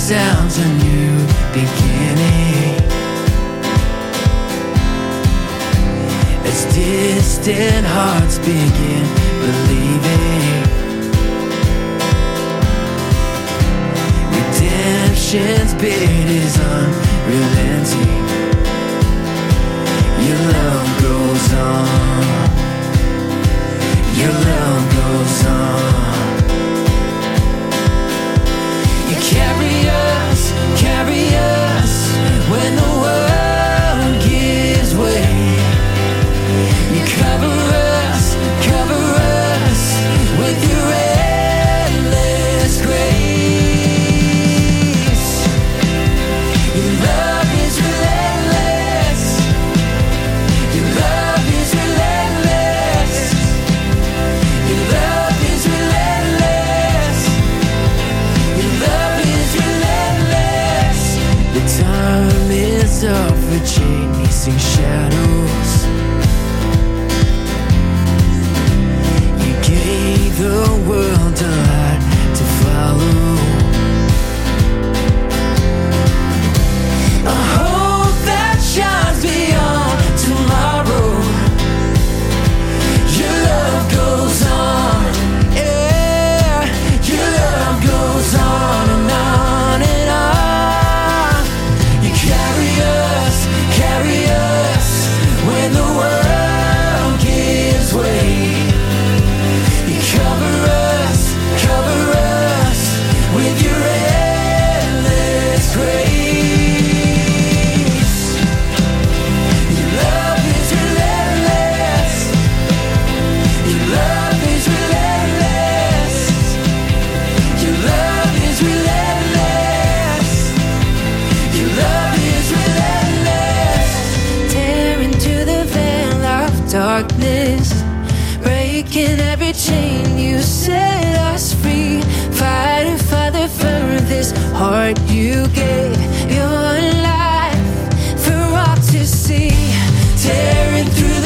sounds a new beginning. As distant hearts begin believing, redemption's bid is unrelenting. Your love goes on. Your love goes on. You carry us when the world gives way. You cover us with your endless grace. Your love is relentless. Your love is relentless. Your love is relentless. Your love is relentless. The time is up for chasing shadows. You gave the world a light to follow. A hope that shines beyond tomorrow. Your love goes on, yeah. Your love goes on and on and on. You carry us when the world gives way. You cover us with your endless grace. Your love is relentless. Your love is relentless. Your love is relentless. Your love is relentless. Tearing through the veil of darkness, breaking every chain, you set us free. Fighting for the furthest heart, you gave your life for all to see. Tearing through